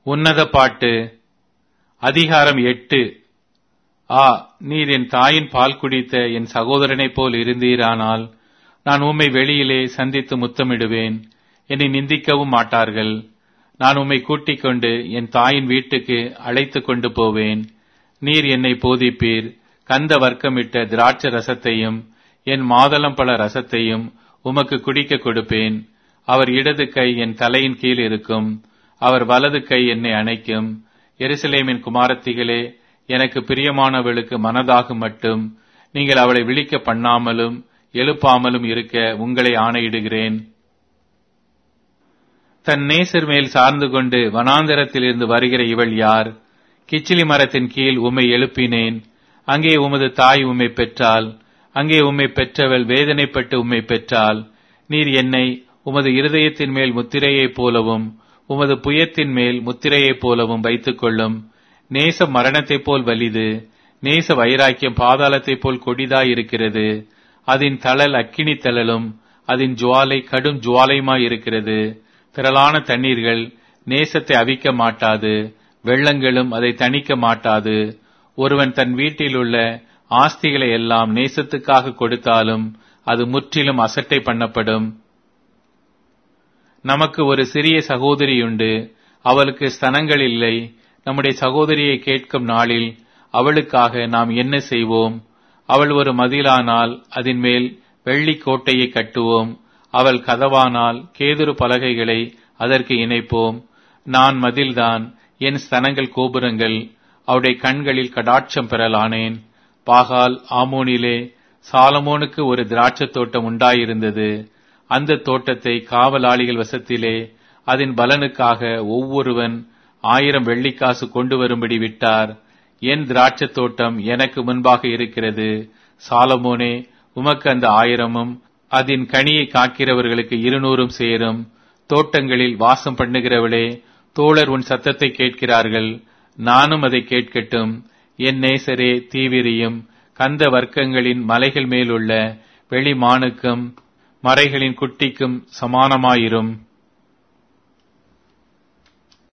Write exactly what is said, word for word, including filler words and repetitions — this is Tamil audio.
உன்னத பாட்டு. அதிகாரம் எட்டு. ஆ, நீர் என் தாயின் பால் குடித்த என் சகோதரனைப் போல் இருந்தீரானால் நான் உம்மை வெளியிலே சந்தித்து முத்தமிடுவேன். என்னை நிந்திக்கவும் மாட்டார்கள். நான் உம்மை கூட்டிக் கொண்டு என் தாயின் வீட்டுக்கு அழைத்து கொண்டு போவேன். நீர் என்னை போதிப்பீர். கந்த வர்க்கமிட்ட திராட்சை ரசத்தையும் என் மாதளம்பழ ரசத்தையும் உமக்கு குடிக்க கொடுப்பேன். அவர் இடது கை என் தலையின் கீழ் இருக்கும், அவர் வலது கை என்னை அணைக்கும். எருசலேமின் குமாரத்திகளே, எனக்கு பிரியமானவளுக்கு மனதாகும் மட்டும் நீங்கள் அவளை விழிக்க பண்ணாமலும் எழுப்பாமலும் இருக்க உங்களை ஆணையிடுகிறேன். தன் நேசர் மேல் சார்ந்து கொண்டு வனாந்தரத்திலிருந்து வருகிற இவள் யார்? கிச்சிலி மரத்தின் கீழ் உம்மை எழுப்பினேன். அங்கே உமது தாய் உம்மை பெற்றாள். அங்கே உம்மை பெற்றவள் வேதனைப்பட்டு உம்மை பெற்றாள். நீர் என்னை உமது இருதயத்தின் மேல் முத்திரையைப் போலவும் உமது புயத்தின் மேல் முத்திரையைப் போலவும் வைத்துக் கொள்ளும். நேச மரணத்தைப் போல் வலிது, நேச வைராக்கியம் பாதாளத்தைப் போல் கொடிதாயிருக்கிறது. அதன் தழல் அக்கினி தழலும் அதன் ஜுவாலை கடும் ஜுவாலையுமாயிருக்கிறது. திரளான தண்ணீர்கள் நேசத்தை அவிக்க மாட்டாது, வெள்ளங்களும் அதை தணிக்க மாட்டாது. ஒருவன் தன் வீட்டில் உள்ள ஆஸ்திகளை எல்லாம் நேசத்துக்காக கொடுத்தாலும் அது முற்றிலும் அசட்டை பண்ணப்படும். நமக்கு ஒரு சிறிய சகோதரியுண்டு, அவளுக்கு ஸ்தனங்கள் இல்லை. நம்முடைய சகோதரியை கேட்கும் நாளில் அவளுக்காக நாம் என்ன செய்வோம்? அவள் ஒரு மதிலானால் அதன் மேல் வெள்ளி கோட்டையை கட்டுவோம். அவள் கதவானால் கேதுரு பலகைகளை அதற்கு இணைப்போம். நான் மதில்தான், என் ஸ்தனங்கள் கோபுரங்கள். அவருடைய கண்களில் கடாட்சம் பெறலானேன். பாகால் ஆமோனிலே சாலமோனுக்கு ஒரு திராட்சை தோட்டம் உண்டாயிருந்தது. அந்த தோட்டத்தை காவலாளிகள் வசத்திலே அதன் பலனுக்காக ஒவ்வொருவன் ஆயிரம் வெள்ளிக்காசு கொண்டு வரும்படி விட்டார். என் திராட்சை தோட்டம் எனக்கு முன்பாக இருக்கிறது. சாலமோனே, உமக்கு அந்த ஆயிரமும் அதன் கனியை காக்கிறவர்களுக்கு இருநூறும் சேரும். தோட்டங்களில் வாசம் பண்ணுகிறவளே, தோழர் உன் சத்தத்தை கேட்கிறார்கள், நானும் அதை கேட்கட்டும். என் நேசரே, தீவிரியும் கந்த வர்க்கங்களின் மலைகள் மேலுள்ள வெளிமானுக்கும் மறைகளின் குட்டிக்கும் சமானமாயிரும்.